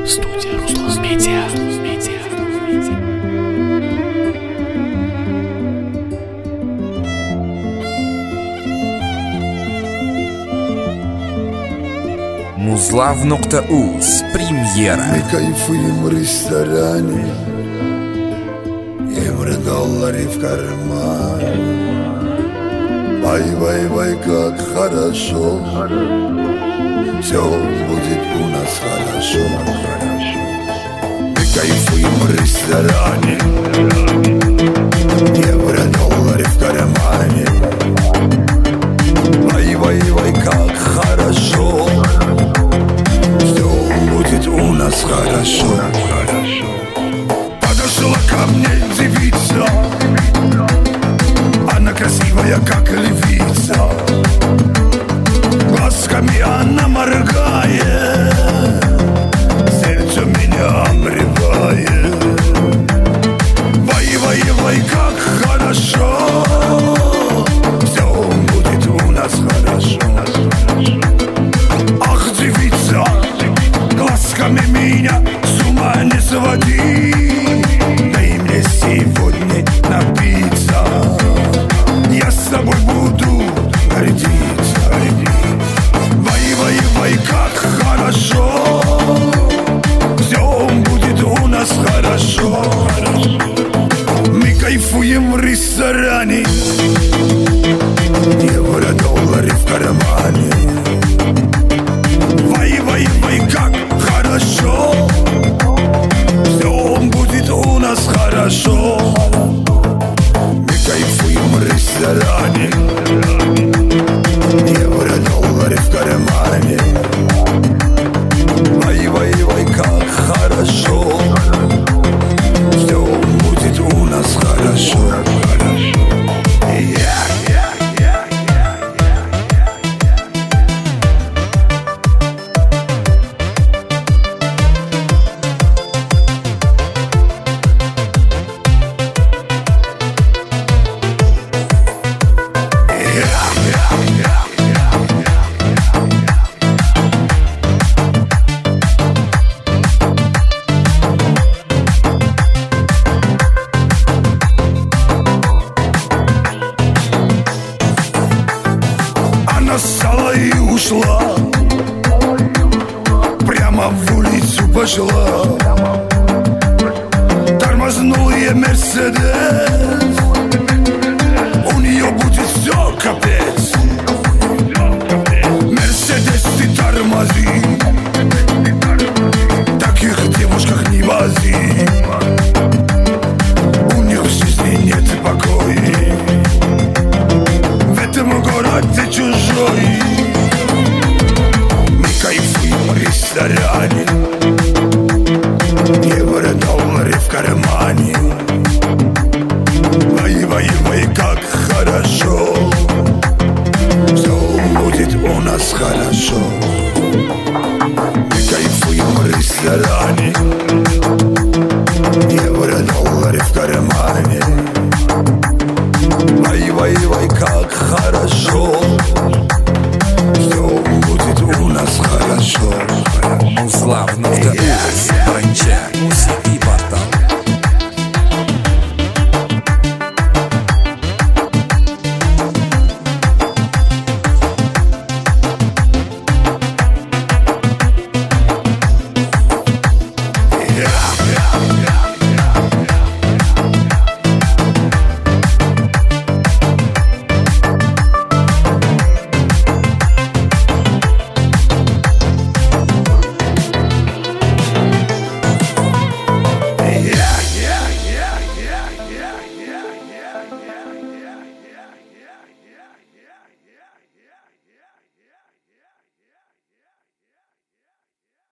Студия Руслан Медиа. Muzlav.uz премьера. Мы кайфуем в ресторане, евро, доллары в кармане. Вай, как хорошо, все будет у нас хорошо. Мы кайфуем в ресторане, евро, доллары в кармане. Вай, как хорошо, все будет у нас хорошо. Подошла ко мне девица, она красивая, как львица. Глазками она моргает, сердце меня обрывает. Вай, как хорошо, все будет у нас хорошо. Ах, девица, глазками меня с ума не своди. Дай мне сегодня напиться, я с тобой буду гордиться. Вай, как хорошо, все будет у нас хорошо. Мы кайфуем в ресторане, евро, доллары в кармане. Вай, как хорошо, все будет у нас хорошо. Мы кайфуем в ресторане, евро, доллары в кармане. Вай, как хорошо, все будет у нас хорошо. Встала и ушла, прямо в улицу пошла. Тормознул я Мерседес, у нее будет все капец. Мерседес, ты тормози, таких девушках не вози. У них в жизни нет покоя, в этом городе чужой. Мы кайфуем в ресторане, евро, доллары в кармане. Вай, как хорошо, все будет у нас хорошо. Мы кайфуем в ресторане,